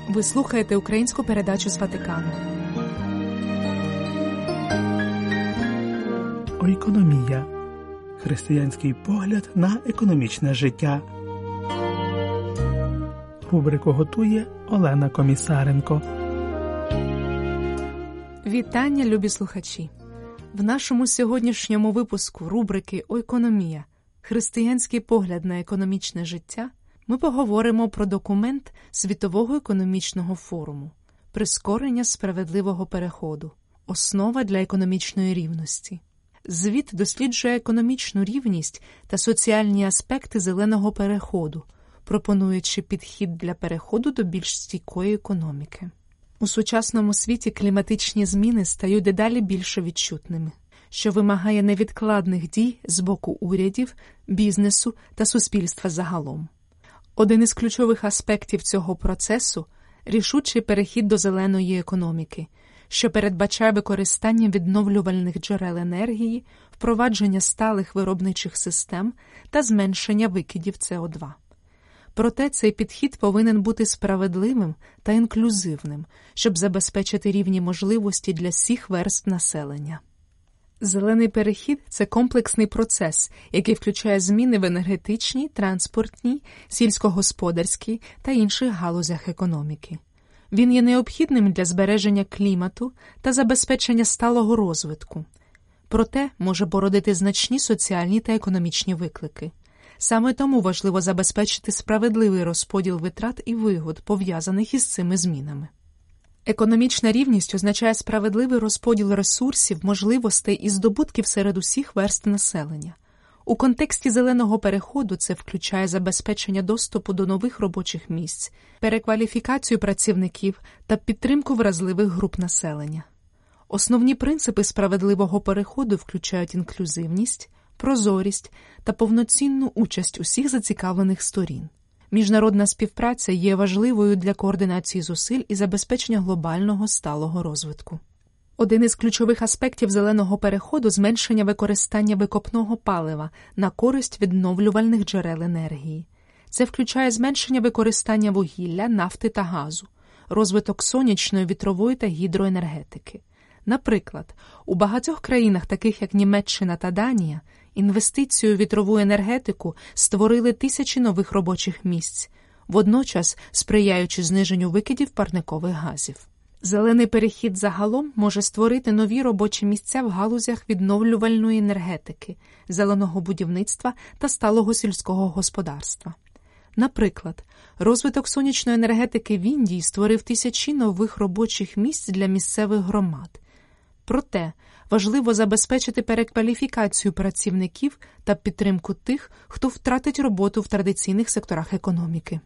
Ви слухаєте українську передачу з Ватикану. Ойкономія. Християнський погляд на економічне життя. Рубрику готує Олена Комісаренко. Вітання, любі слухачі! В нашому сьогоднішньому випуску рубрики «Ойкономія. Християнський погляд на економічне життя» ми поговоримо про документ Світового економічного форуму «Прискорення справедливого переходу. Основа для економічної рівності». Звіт досліджує економічну рівність та соціальні аспекти зеленого переходу, пропонуючи підхід для переходу до більш стійкої економіки. У сучасному світі кліматичні зміни стають дедалі більше відчутними, що вимагає невідкладних дій з боку урядів, бізнесу та суспільства загалом. Один із ключових аспектів цього процесу – рішучий перехід до зеленої економіки, що передбачає використання відновлювальних джерел енергії, впровадження сталих виробничих систем та зменшення викидів СО2. Проте цей підхід повинен бути справедливим та інклюзивним, щоб забезпечити рівні можливості для всіх верств населення. Зелений перехід – це комплексний процес, який включає зміни в енергетичній, транспортній, сільськогосподарській та інших галузях економіки. Він є необхідним для збереження клімату та забезпечення сталого розвитку. Проте може породити значні соціальні та економічні виклики. Саме тому важливо забезпечити справедливий розподіл витрат і вигод, пов'язаних із цими змінами. Економічна рівність означає справедливий розподіл ресурсів, можливостей і здобутків серед усіх верств населення. У контексті зеленого переходу це включає забезпечення доступу до нових робочих місць, перекваліфікацію працівників та підтримку вразливих груп населення. Основні принципи справедливого переходу включають інклюзивність, прозорість та повноцінну участь усіх зацікавлених сторін. Міжнародна співпраця є важливою для координації зусиль і забезпечення глобального сталого розвитку. Один із ключових аспектів зеленого переходу – зменшення використання викопного палива на користь відновлювальних джерел енергії. Це включає зменшення використання вугілля, нафти та газу, розвиток сонячної, вітрової та гідроенергетики. Наприклад, у багатьох країнах, таких як Німеччина та Данія, інвестицію у вітрову енергетику створили тисячі нових робочих місць, водночас сприяючи зниженню викидів парникових газів. Зелений перехід загалом може створити нові робочі місця в галузях відновлювальної енергетики, зеленого будівництва та сталого сільського господарства. Наприклад, розвиток сонячної енергетики в Індії створив тисячі нових робочих місць для місцевих громад. Проте, важливо забезпечити перекваліфікацію працівників та підтримку тих, хто втратить роботу в традиційних секторах економіки.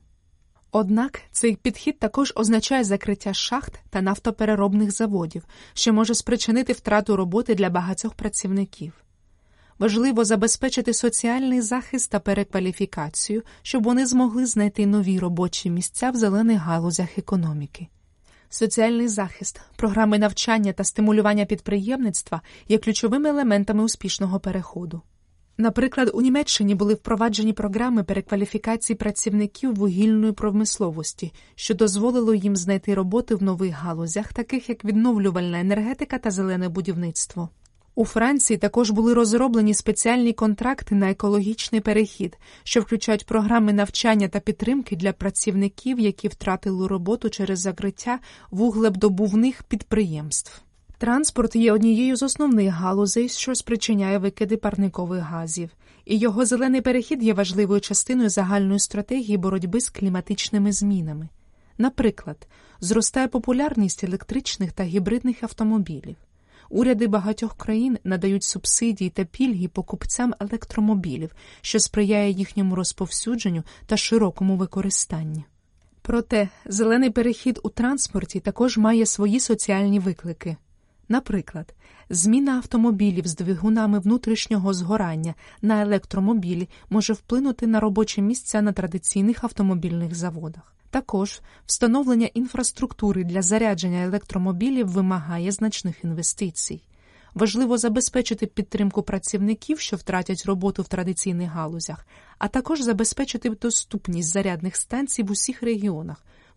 Однак, цей підхід також означає закриття шахт та нафтопереробних заводів, що може спричинити втрату роботи для багатьох працівників. Важливо забезпечити соціальний захист та перекваліфікацію, щоб вони змогли знайти нові робочі місця в зелених галузях економіки. Соціальний захист, програми навчання та стимулювання підприємництва є ключовими елементами успішного переходу. Наприклад, у Німеччині були впроваджені програми перекваліфікації працівників вугільної промисловості, що дозволило їм знайти роботи в нових галузях, таких як відновлювальна енергетика та зелене будівництво. У Франції також були розроблені спеціальні контракти на екологічний перехід, що включають програми навчання та підтримки для працівників, які втратили роботу через закриття вугледобувних підприємств. Транспорт є однією з основних галузей, що спричиняє викиди парникових газів, і його зелений перехід є важливою частиною загальної стратегії боротьби з кліматичними змінами. Наприклад, зростає популярність електричних та гібридних автомобілів. Уряди багатьох країн надають субсидії та пільги покупцям електромобілів, що сприяє їхньому розповсюдженню та широкому використанню. Проте, зелений перехід у транспорті також має свої соціальні виклики. Наприклад, зміна автомобілів з двигунами внутрішнього згорання на електромобілі може вплинути на робочі місця на традиційних автомобільних заводах. Також встановлення інфраструктури для зарядження електромобілів вимагає значних інвестицій. Важливо забезпечити підтримку працівників, що втратять роботу в традиційних галузях, а також забезпечити доступність зарядних станцій в усіх регіонах,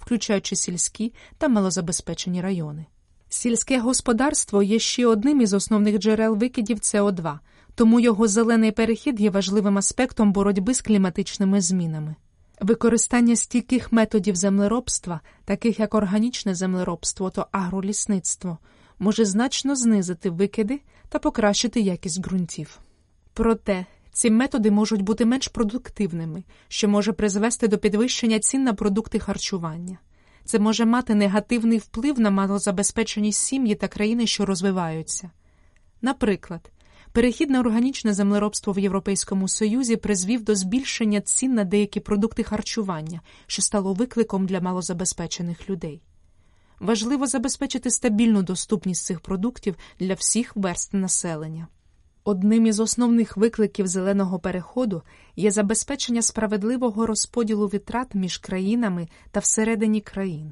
включаючи сільські та малозабезпечені райони. Сільське господарство є ще одним із основних джерел викидів СО2, тому його зелений перехід є важливим аспектом боротьби з кліматичними змінами. Використання стійких методів землеробства, таких як органічне землеробство та агролісництво, може значно знизити викиди та покращити якість ґрунтів. Проте, ці методи можуть бути менш продуктивними, що може призвести до підвищення цін на продукти харчування. Це може мати негативний вплив на малозабезпечені сім'ї та країни, що розвиваються. Наприклад, перехід на органічне землеробство в Європейському Союзі призвів до збільшення цін на деякі продукти харчування, що стало викликом для малозабезпечених людей. Важливо забезпечити стабільну доступність цих продуктів для всіх верств населення. Одним із основних викликів зеленого переходу є забезпечення справедливого розподілу витрат між країнами та всередині країн.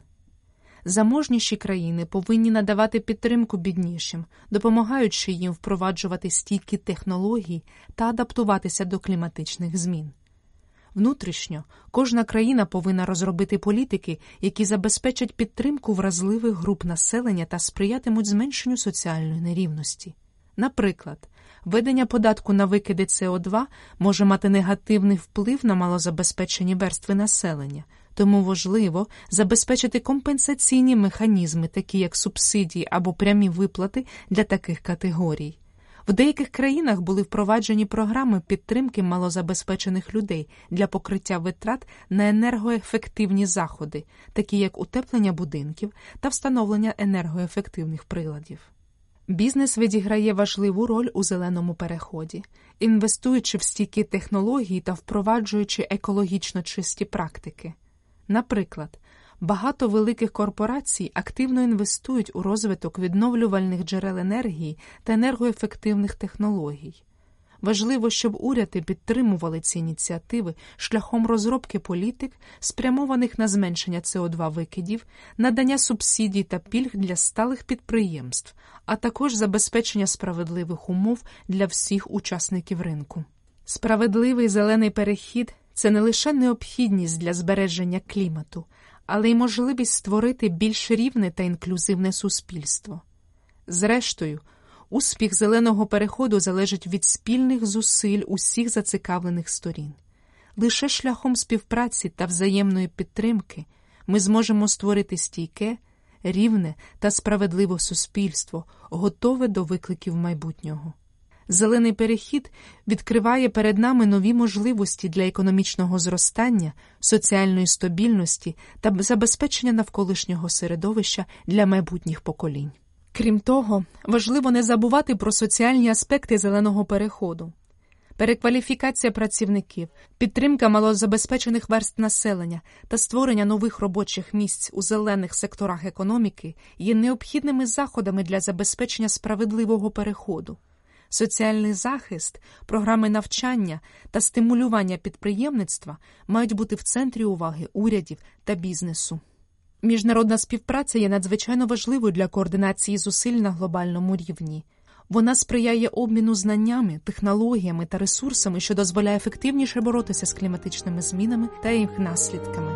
Заможніші країни повинні надавати підтримку біднішим, допомагаючи їм впроваджувати стійкі технології та адаптуватися до кліматичних змін. Внутрішньо, кожна країна повинна розробити політики, які забезпечать підтримку вразливих груп населення та сприятимуть зменшенню соціальної нерівності. Наприклад, введення податку на викиди СО2 може мати негативний вплив на малозабезпечені верстви населення, тому важливо забезпечити компенсаційні механізми, такі як субсидії або прямі виплати для таких категорій. В деяких країнах були впроваджені програми підтримки малозабезпечених людей для покриття витрат на енергоефективні заходи, такі як утеплення будинків та встановлення енергоефективних приладів. Бізнес відіграє важливу роль у зеленому переході, інвестуючи в стійкі технології та впроваджуючи екологічно чисті практики. Наприклад, багато великих корпорацій активно інвестують у розвиток відновлювальних джерел енергії та енергоефективних технологій. Важливо, щоб уряди підтримували ці ініціативи шляхом розробки політик, спрямованих на зменшення СО2 викидів, надання субсидій та пільг для сталих підприємств, а також забезпечення справедливих умов для всіх учасників ринку. Справедливий зелений перехід – це не лише необхідність для збереження клімату, але й можливість створити більш рівне та інклюзивне суспільство. Зрештою, успіх зеленого переходу залежить від спільних зусиль усіх зацікавлених сторін. Лише шляхом співпраці та взаємної підтримки ми зможемо створити стійке, рівне та справедливе суспільство, готове до викликів майбутнього. Зелений перехід відкриває перед нами нові можливості для економічного зростання, соціальної стабільності та забезпечення навколишнього середовища для майбутніх поколінь. Крім того, важливо не забувати про соціальні аспекти зеленого переходу. Перекваліфікація працівників, підтримка малозабезпечених верств населення та створення нових робочих місць у зелених секторах економіки є необхідними заходами для забезпечення справедливого переходу. Соціальний захист, програми навчання та стимулювання підприємництва мають бути в центрі уваги урядів та бізнесу. Міжнародна співпраця є надзвичайно важливою для координації зусиль на глобальному рівні. Вона сприяє обміну знаннями, технологіями та ресурсами, що дозволяє ефективніше боротися з кліматичними змінами та їх наслідками.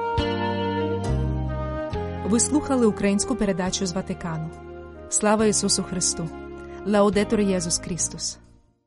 Ви слухали українську передачу з Ватикану. Слава Ісусу Христу! Лаудетур Єсус Христос!